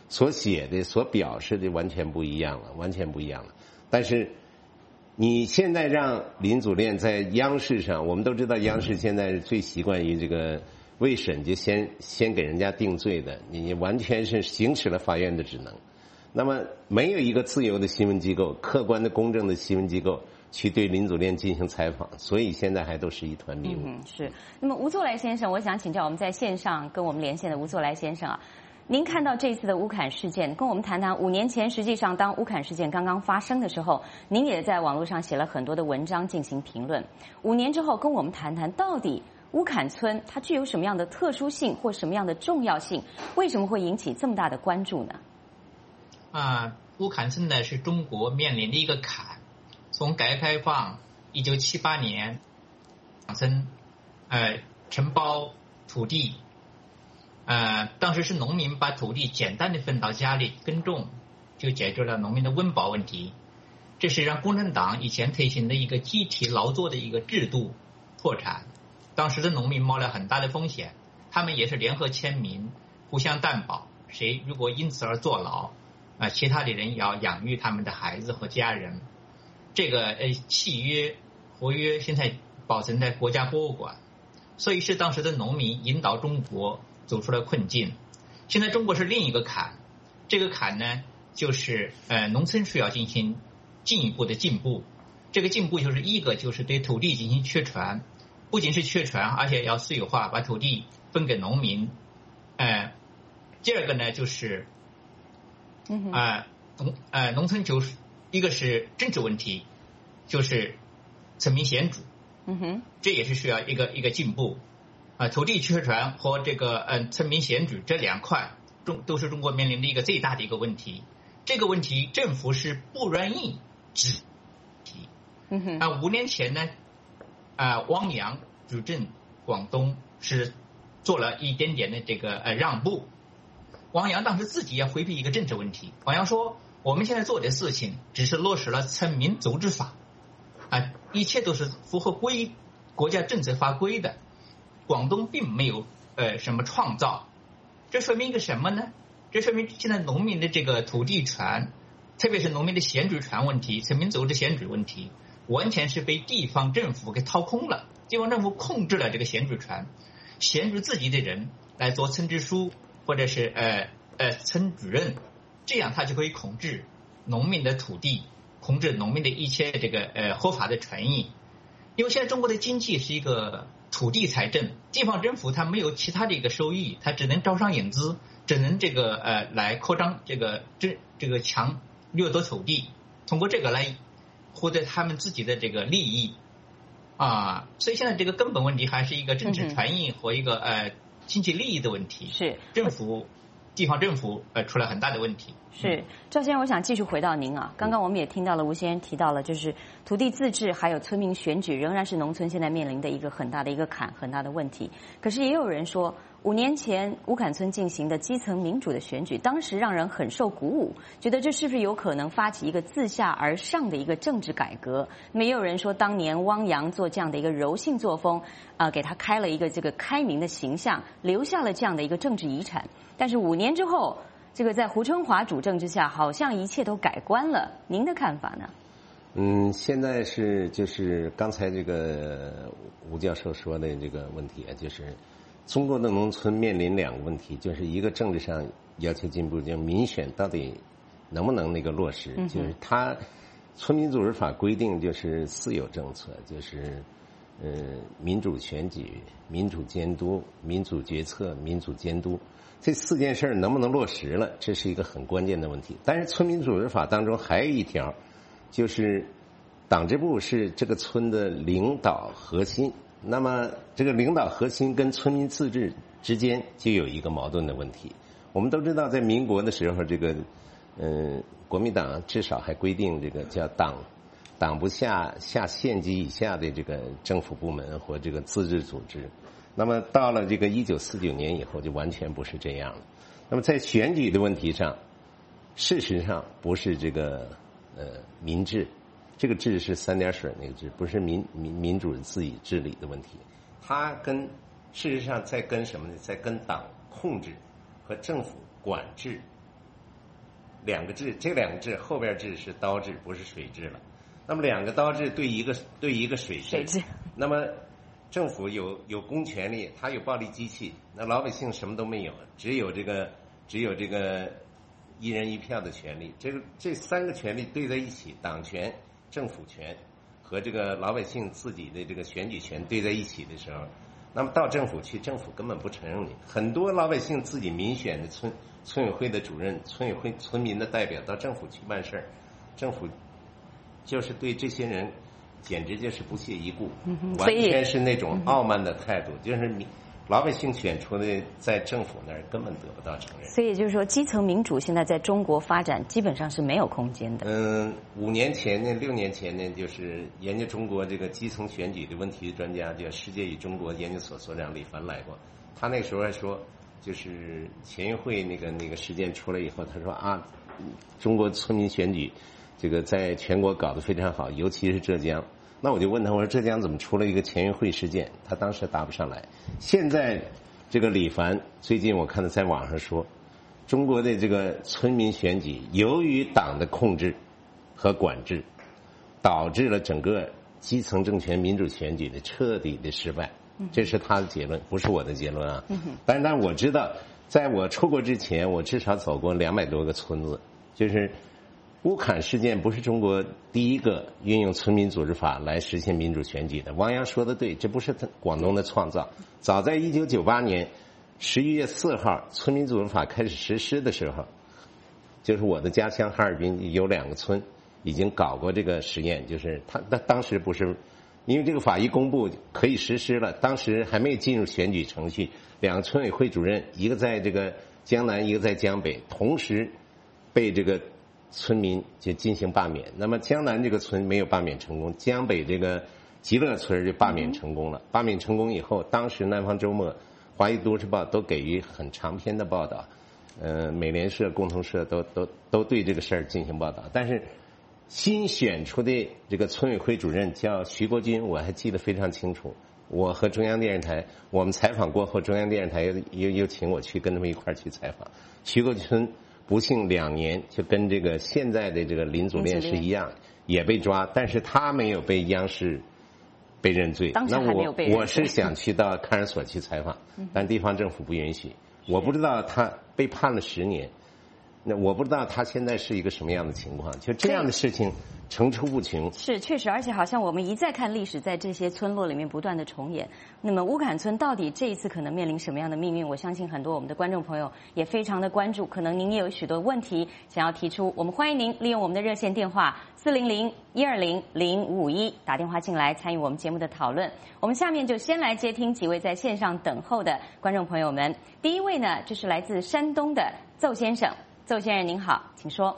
所写的、所表示的完全不一样了，完全不一样了。但是你现在让林祖练在央视上，我们都知道央视现在是最习惯于这个未审就先先给人家定罪的，你完全是行使了法院的职能。那么没有一个自由的新闻机构、客观的、公正的新闻机构去对林祖练进行采访，所以现在还都是一团迷雾。 嗯，是。那么吴作来先生，我想请教我们在线上跟我们连线的吴作来先生啊，您看到这次的乌坎事件，跟我们谈谈五年前，实际上当乌坎事件刚刚发生的时候，您也在网络上写了很多的文章进行评论。五年之后，跟我们谈谈到底乌坎村它具有什么样的特殊性或什么样的重要性，为什么会引起这么大的关注呢？ 啊，乌坎村呢是中国面临的一个坎。从改革开放一九七八年，村呃承包土地，呃当时是农民把土地简单的分到家里耕种，就解决了农民的温饱问题。这是让共产党以前推行的一个集体劳作的一个制度破产。当时的农民冒了很大的风险，他们也是联合签名，互相担保，谁如果因此而坐牢，啊，其他的人也要养育他们的孩子和家人。这个呃契约合约现在保存在国家博物馆，所以是当时的农民引导中国走出了困境。现在中国是另一个坎，这个坎呢就是呃农村需要进行进一步的进步。这个进步就是一个就是对土地进行确传，不仅是确传，而且要私有化，把土地分给农民。呃，第二个呢就是啊农呃农村就是一个是政治问题，就是村民选主， 嗯哼， 这也是需要一个一个进步。啊，土地确传和这个呃村民选举这两块中都是中国面临的一个最大的一个问题。这个问题政府是不愿意指提。 嗯哼， 啊，五年前呢，啊汪洋主政广东是做了一点点的这个呃让步。汪洋当时自己也回避一个政治问题，汪洋说我们现在做的事情只是落实了村民组织法，啊，一切都是符合规国家政策法规的。广东并没有呃什么创造，这说明一个什么呢？这说明现在农民的这个土地权，特别是农民的选举权问题、村民组织选举问题，完全是被地方政府给掏空了。地方政府控制了这个选举权，选举自己的人来做村支书或者是呃呃村主任，这样他就可以控制农民的土地，控制农民的一切这个呃合法的权益。因为现在中国的经济是一个土地财政，地方政府它没有其他的一个收益，它只能招商引资，只能这个呃来扩张这个这这个强掠夺土地，通过这个来获得他们自己的这个利益啊。所以现在这个根本问题还是一个政治权益和一个呃经济利益的问题， 是政府地方政府呃出了很大的问题。 是赵先生，我想继续回到您啊。刚刚我们也听到了吴先生提到了，就是土地自治还有村民选举仍然是农村现在面临的一个很大的一个坎，很大的问题。可是也有人说，五年前乌坎村进行的基层民主的选举，当时让人很受鼓舞，觉得这是不是有可能发起一个自下而上的一个政治改革？那么也有人说，当年汪洋做这样的一个柔性作风，啊、呃，给他开了一个这个开明的形象，留下了这样的一个政治遗产。但是五年之后，这个在胡春华主政之下，好像一切都改观了。您的看法呢？ 嗯，现在是就是刚才这个吴教授说的这个问题啊，就是中国的农村面临两个问题，就是一个政治上要求进步，就民选到底能不能那个落实？嗯、就是他村民组织法规定就是私有政策，就是呃民主选举、民主监督、民主决策、民主监督。这四件事能不能落实了，这是一个很关键的问题。但是村民组织法当中还有一条，就是党支部是这个村的领导核心，那么这个领导核心跟村民自治之间就有一个矛盾的问题。我们都知道在民国的时候，这个嗯、呃、国民党至少还规定这个叫党党不下下县级以下的这个政府部门或这个自治组织。那么到了这个一九四九年以后，就完全不是这样了。那么在选举的问题上，事实上不是这个呃民治，这个治是三点水那个治，不是民民民主自己治理的问题。它跟事实上在跟什么呢？在跟党控制和政府管制两个治，这两个治后边治是刀治，不是水治了。那么两个刀治对一个对一个水治， 水治。 那么政府有有公权力，它有暴力机器，那老百姓什么都没有，只有这个只有这个一人一票的权利。这个这三个权利对在一起，党权、政府权和这个老百姓自己的这个选举权对在一起的时候，那么到政府去，政府根本不承认你。很多老百姓自己民选的村村委会的主任、村委会村民的代表到政府去办事儿，政府就是对这些人简直就是不屑一顾， 嗯、 完全是那种傲慢的态度，就是民老百姓选出的，在政府那儿根本得不到承认。 所以就是说，基层民主现在在中国发展基本上是没有空间的。 嗯，五年前呢，六年前呢，就是研究中国这个基层选举的问题的专家，叫世界与中国研究所所长李凡来过。他那个时候还说，就是前运会那个那个事件出来以后，他说啊，中国村民选举这个在全国搞得非常好，尤其是浙江。那我就问他，我说浙江怎么出了一个前运会事件？他当时答不上来。现在这个李凡最近我看他在网上说，中国的这个村民选举由于党的控制和管制，导致了整个基层政权民主选举的彻底的失败。这是他的结论，不是我的结论啊。但是但我知道，在我出国之前，我至少走过两百多个村子，就是乌坎事件不是中国第一个运用村民组织法来实现民主选举的。王阳说的对，这不是广东的创造。早在一九九八年十一月四号，村民组织法开始实施的时候，就是我的家乡哈尔滨有两个村已经搞过这个实验，就是他他当时不是因为这个法一公布可以实施了，当时还没进入选举程序，两个村委会主任，一个在这个江南，一个在江北，同时被这个村民就进行罢免。那么江南这个村没有罢免成功，江北这个极乐村就罢免成功了。罢免成功以后，当时南方周末、华裔都市报都给予很长篇的报道，呃，美联社、共同社都都都对这个事儿进行报道。但是新选出的这个村委会主任叫徐国军，我还记得非常清楚。我和中央电视台，我们采访过后，中央电视台又又又请我去跟他们一块儿去采访。徐国军不幸两年就跟这个现在的这个林祖烈是一样，也被抓，但是他没有被央视被认罪。 那我我是想去到看守所去采访，但地方政府不允许。我不知道他被判了十年，那我不知道他现在是一个什么样的情况。就这样的事情层出不穷。 是，确实，而且好像我们一再看历史，在这些村落里面不断的重演。那么乌坎村到底这一次可能面临什么样的命运？我相信很多我们的观众朋友也非常的关注。可能您也有许多问题想要提出，我们欢迎您利用我们的热线电话四零零一二零零五五一打电话进来参与我们节目的讨论。我们下面就先来接听几位在线上等候的观众朋友们。第一位呢，就是来自山东的邹先生。邹先生您好，请说。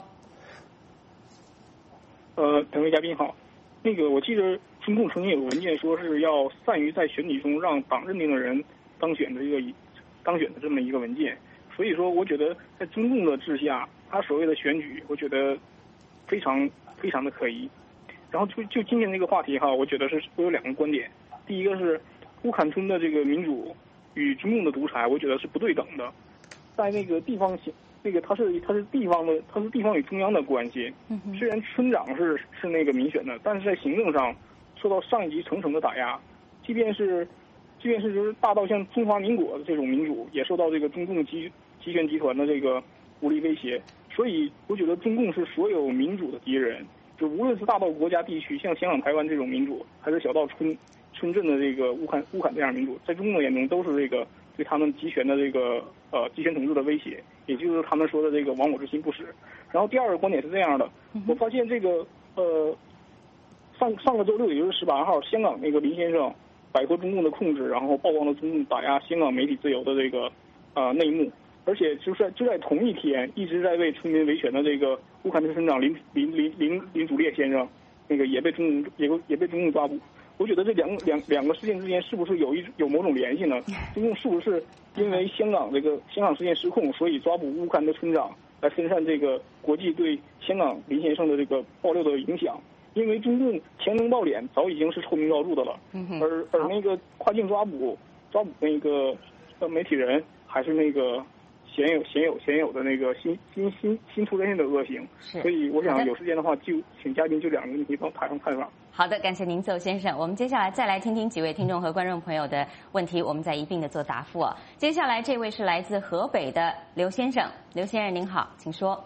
呃，两位嘉宾好。那个，我记得中共曾经有文件说是要善于在选举中让党认定的人当选的这个当选的这么一个文件。所以说，我觉得在中共的治下，他所谓的选举，我觉得非常非常的可疑。然后就就今天这个话题哈，我觉得是我有两个观点。第一个是乌坎村的这个民主与中共的独裁，我觉得是不对等的。在那个地方性。这个它是它是地方的，它是地方与中央的关系。虽然村长是是那个民选的，但是在行政上受到上一级层层的打压。即便是即便是就是大到像中华民国的这种民主，也受到这个中共集集权集团的这个武力威胁。所以我觉得中共是所有民主的敌人。就无论是大到国家地区，像香港、台湾这种民主，还是小到村村镇的这个乌坎乌坎这样民主，在中共眼中都是这个对他们集权的这个呃集权统治的威胁。也就是他们说的这个亡我之心不死。然后第二个观点是这样的，我发现这个呃上上个周六，也就是十八号，香港那个林先生摆脱中共的控制，然后曝光了中共打压香港媒体自由的这个呃内幕，而且就在就在同一天，一直在为村民维权的这个乌坎村村长林林林林林祖烈先生，那个也被中共也也被中共抓捕。我觉得这两两两个事件之间是不是有一有某种联系呢？中共是不是因为香港这个香港事件失控，所以抓捕乌坎的村长，来分散这个国际对香港林先生的这个爆料的影响？因为中共强征暴敛早已经是臭名昭著的了，而而那个跨境抓捕抓捕那个呃媒体人，还是那个鲜有鲜有鲜有的那个新新新新出现的恶行。所以我想有时间的话，就请嘉宾就两个问题帮谈上看法。 好的，感谢您，邹先生。我们接下来再来听听几位听众和观众朋友的问题，我们再一并的做答复啊。接下来这位是来自河北的刘先生，刘先生您好，请说。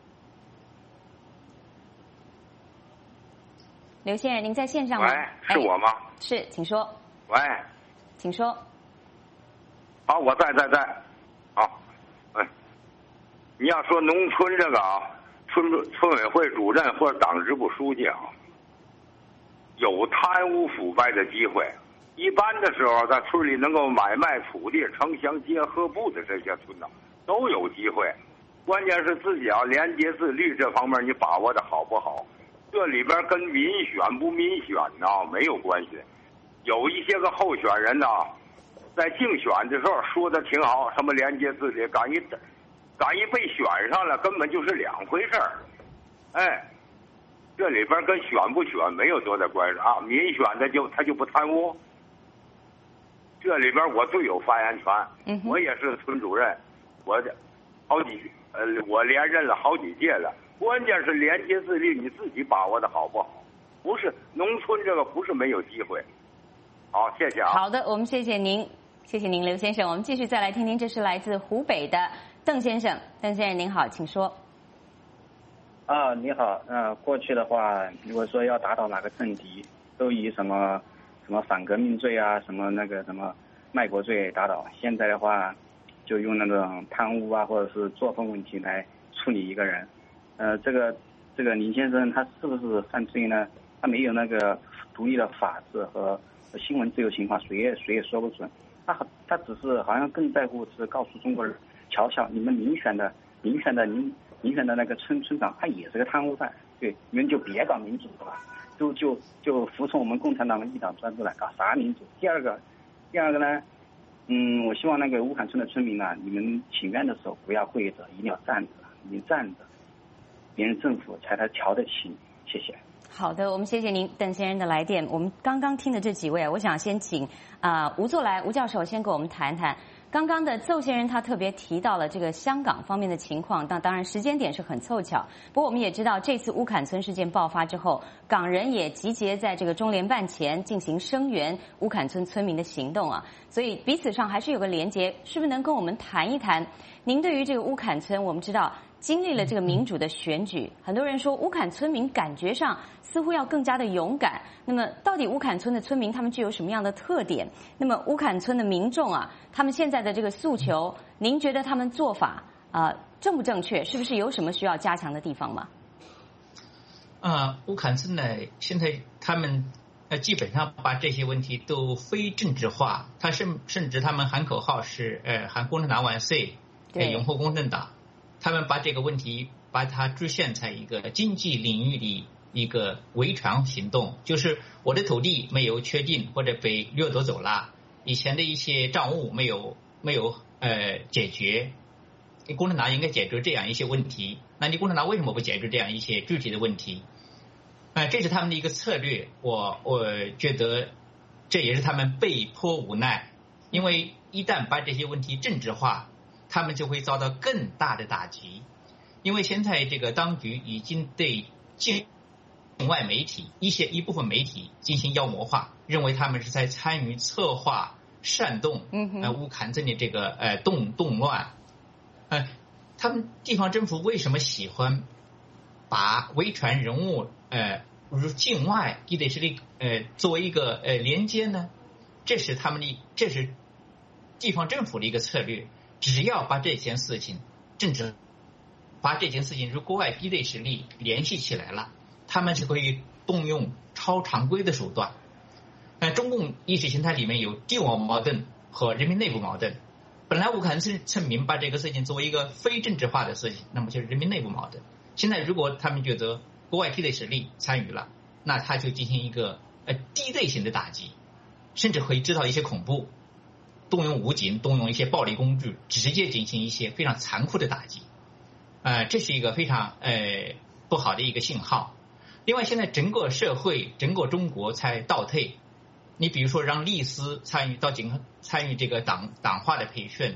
刘先生，您在线上吗？ 喂，是我吗？ 哎、是，请说。 喂， 请说。 好，我在在在。好，哎，你要说农村这个啊，村村委会主任或者党支部书记啊，有贪污腐败的机会。一般的时候，在村里能够买卖土地、城乡结合部的这些村长都有机会，关键是自己要廉洁自律这方面你把握的好不好？这里边跟民选不民选呢没有关系。有一些个候选人呢，在竞选的时候说的挺好，什么廉洁自律，敢一敢一被选上了，根本就是两回事儿。哎，这里边跟选不选没有多大关系啊。民选的就他就不贪污。这里边我最有发言权， 嗯、 我也是村主任，我的好几呃我连任了好几届了。关键是廉洁自律，你自己把握的好不好？不是农村这个不是没有机会。好，谢谢啊。 好的，我们谢谢您，谢谢您，刘先生。我们继续再来听听，这是来自湖北的邓先生。邓先生您好，请说。 啊，你好。呃，过去的话，如果说要打倒哪个政敌，都以什么什么反革命罪啊，什么那个什么卖国罪打倒。现在的话，就用那种贪污啊，或者是作风问题来处理一个人。呃，这个这个林先生他是不是犯罪呢？他没有那个独立的法治和新闻自由情况，谁也谁也说不准。他他只是好像更在乎是告诉中国人，瞧瞧你们民选的民选的民民选的那个村村长，他也是个贪污犯，对，你们就别搞民主了吧，就就就服从我们共产党的一党专制了，搞啥民主？第二个，第二个呢，嗯，我希望那个乌坎村的村民呢，你们请愿的时候不要跪着，一定要站着，你站着。别人政府才才瞧得起你，谢谢。 好的，我们谢谢您，邓先生的来电。我们刚刚听的这几位，我想先请啊、呃、吴作来吴教授先跟我们谈谈。刚刚的邹先生他特别提到了这个香港方面的情况，但当然时间点是很凑巧。不过我们也知道，这次乌坎村事件爆发之后，港人也集结在这个中联办前进行声援乌坎村村民的行动啊，所以彼此上还是有个连结。是不是能跟我们谈一谈？您对于这个乌坎村，我们知道经历了这个民主的选举，很多人说乌坎村民感觉上似乎要更加的勇敢。那么，到底乌坎村的村民他们具有什么样的特点？那么，乌坎村的民众啊，他们现在的这个诉求，您觉得他们做法啊、呃、正不正确？是不是有什么需要加强的地方吗？ 呃，乌坎村呢，现在他们呃基本上把这些问题都非政治化，他甚甚至他们喊口号是呃喊共产党万岁，呃拥护共产党。他们把这个问题把它局限在一个经济领域里一个维权行动，就是我的土地没有确定或者被掠夺走了，以前的一些账务没有没有呃解决，共产党应该解决这样一些问题。那你共产党为什么不解决这样一些具体的问题？呃，这是他们的一个策略。我我觉得这也是他们被迫无奈，因为一旦把这些问题政治化，他们就会遭到更大的打击。因为现在这个当局已经对境外媒体一些一部分媒体进行妖魔化，认为他们是在参与策划煽动呃乌坎村的这个呃动动乱。呃，他们地方政府为什么喜欢把维权人物呃如境外地雷势力呃作为一个呃连接呢？这是他们的这是地方政府的一个策略。只要把这件事情政治，把这件事情与国外敌对势力联系起来了，他们是可以动用超常规的手段。那中共意识形态里面有帝王矛盾和人民内部矛盾。本来乌坎村村民把这个事情作为一个非政治化的事情，那么就是人民内部矛盾。现在如果他们觉得国外敌对势力参与了，那他就进行一个呃敌对型的打击，甚至可以制造一些恐怖。动用武警，动用一些暴力工具，直接进行一些非常残酷的打击，呃，这是一个非常呃不好的一个信号。另外，现在整个社会、整个中国才倒退。你比如说，让律师参与到警参与这个党党化的培训，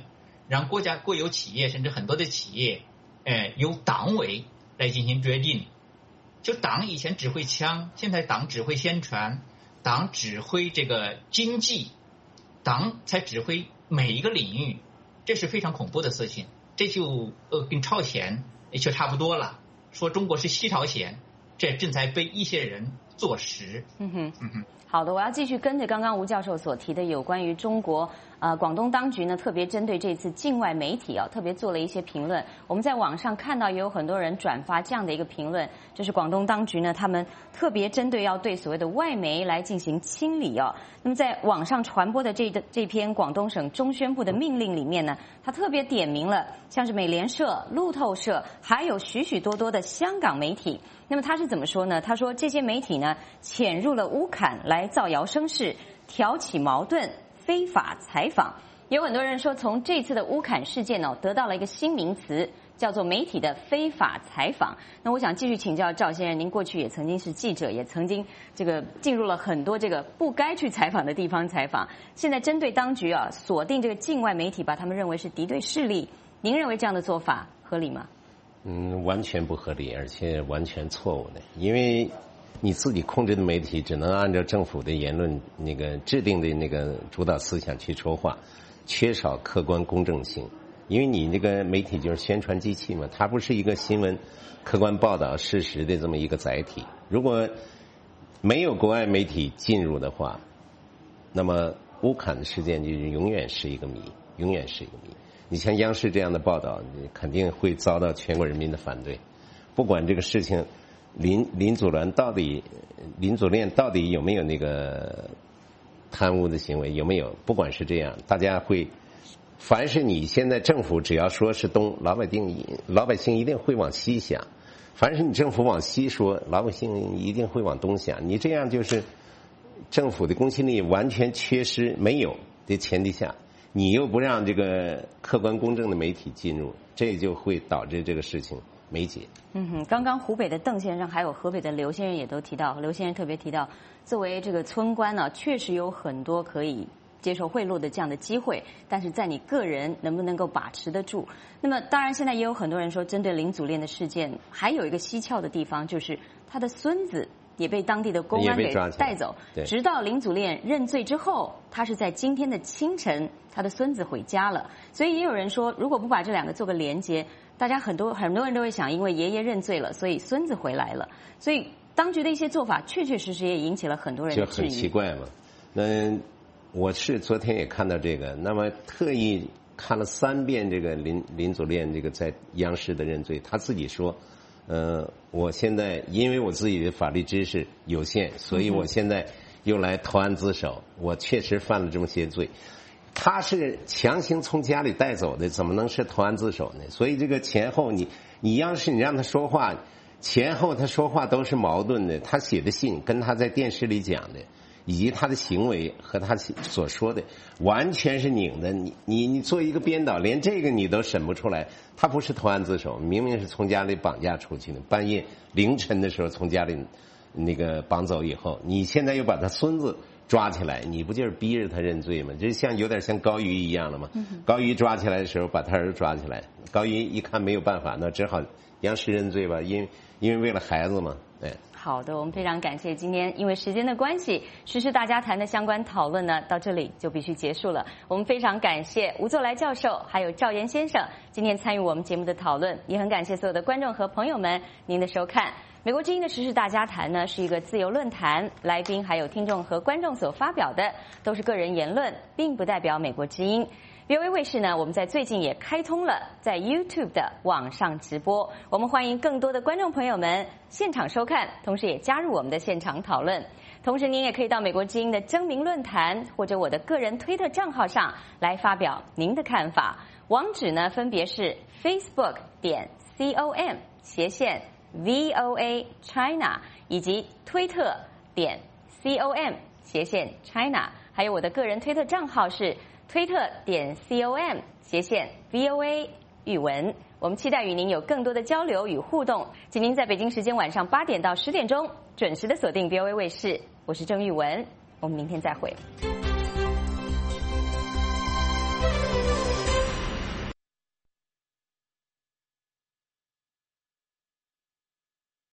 让国家国有企业甚至很多的企业，呃，由党委来进行决定。就党以前指挥枪，现在党指挥宣传，党指挥这个经济，党才指挥每一个领域，这是非常恐怖的事情。这就呃跟朝鲜也就差不多了。说中国是西朝鲜，这正在被一些人坐实。 嗯哼， 嗯哼。 好的，我要继续跟着刚刚吴教授所提的有关于中国呃广东当局呢，特别针对这次境外媒体啊，特别做了一些评论。我们在网上看到也有很多人转发这样的一个评论，就是广东当局呢，他们特别针对要对所谓的外媒来进行清理啊。那么在网上传播的这这篇广东省中宣部的命令里面呢，他特别点明了像是美联社、路透社，还有许许多多的香港媒体。那么他是怎么说呢？他说这些媒体呢潜入了乌坎来造谣生事，挑起矛盾，非法采访。有很多人说，从这次的乌坎事件呢，得到了一个新名词，叫做媒体的非法采访。那我想继续请教赵先生，您过去也曾经是记者，也曾经这个进入了很多这个不该去采访的地方采访。现在针对当局啊锁定这个境外媒体，把他们认为是敌对势力，您认为这样的做法合理吗？ 嗯，完全不合理，而且完全错误的。因为你自己控制的媒体只能按照政府的言论那个制定的那个主导思想去说话，缺少客观公正性。因为你那个媒体就是宣传机器嘛，它不是一个新闻客观报道事实的这么一个载体。如果没有国外媒体进入的话，那么乌坎的事件就永远是一个谜，永远是一个谜。你像央视这样的报道，你肯定会遭到全国人民的反对。不管这个事情林林祖兰到底林祖练到底有没有那个贪污的行为，有没有，不管是这样，大家会，凡是你现在政府只要说是东，老百姓老百姓一定会往西想；凡是你政府往西说，老百姓一定会往东想。你这样就是政府的公信力完全缺失没有的前提下，你又不让这个客观公正的媒体进入，这就会导致这个事情没解。 嗯哼，刚刚湖北的邓先生还有河北的刘先生也都提到，刘先生特别提到，作为这个村官呢，确实有很多可以接受贿赂的这样的机会，但是在你个人能不能够把持得住？那么当然现在也有很多人说，针对林祖练的事件，还有一个蹊跷的地方，就是他的孙子也被当地的公安给带走，直到林祖练认罪之后，他是在今天的清晨，他的孙子回家了。所以也有人说，如果不把这两个做个连接，大家很多很多人都会想，因为爷爷认罪了，所以孙子回来了。所以当局的一些做法，确确实实也引起了很多人的质疑。 就很奇怪嘛。那我是昨天也看到这个，那么特意看了三遍这个林林祖练这个在央视的认罪，他自己说。呃，我现在因为我自己的法律知识有限，所以我现在又来投案自首。我确实犯了这么些罪，他是强行从家里带走的，怎么能是投案自首呢？所以这个前后你，你要是你让他说话，前后他说话都是矛盾的。他写的信跟他在电视里讲的，以及他的行为和他所说的，完全是拧的。你你你作为一个编导，连这个你都审不出来。他不是投案自首，明明是从家里绑架出去的，半夜凌晨的时候从家里那个绑走以后，你现在又把他孙子抓起来，你不就是逼着他认罪吗？这像有点像高瑜一样了吗？嗯、高瑜抓起来的时候把他儿子抓起来，高瑜一看没有办法，那只好央视认罪吧，因为因为为了孩子嘛，哎。 好的，我们非常感谢今天因为时间的关系，时事大家谈的相关讨论呢，到这里就必须结束了。我们非常感谢吴作来教授还有赵岩先生今天参与我们节目的讨论，也很感谢所有的观众和朋友们您的收看。美国之音的时事大家谈呢是一个自由论坛，来宾还有听众和观众所发表的都是个人言论，并不代表美国之音。V O A 卫视呢，我们在最近也开通了在 YouTube 的网上直播，我们欢迎更多的观众朋友们现场收看，同时也加入我们的现场讨论。同时您也可以到美国之音的征名论坛或者我的个人推特账号上来发表您的看法，网址呢分别是 facebook 点 com 斜线 V O A China 以及推特点 com 斜线 China， 还有我的个人推特账号是推特点 com 斜线 V O A 语文。我们期待与您有更多的交流与互动，请您在北京时间晚上八点到十点钟准时的锁定 V O A 卫视，我是郑玉文，我们明天再会。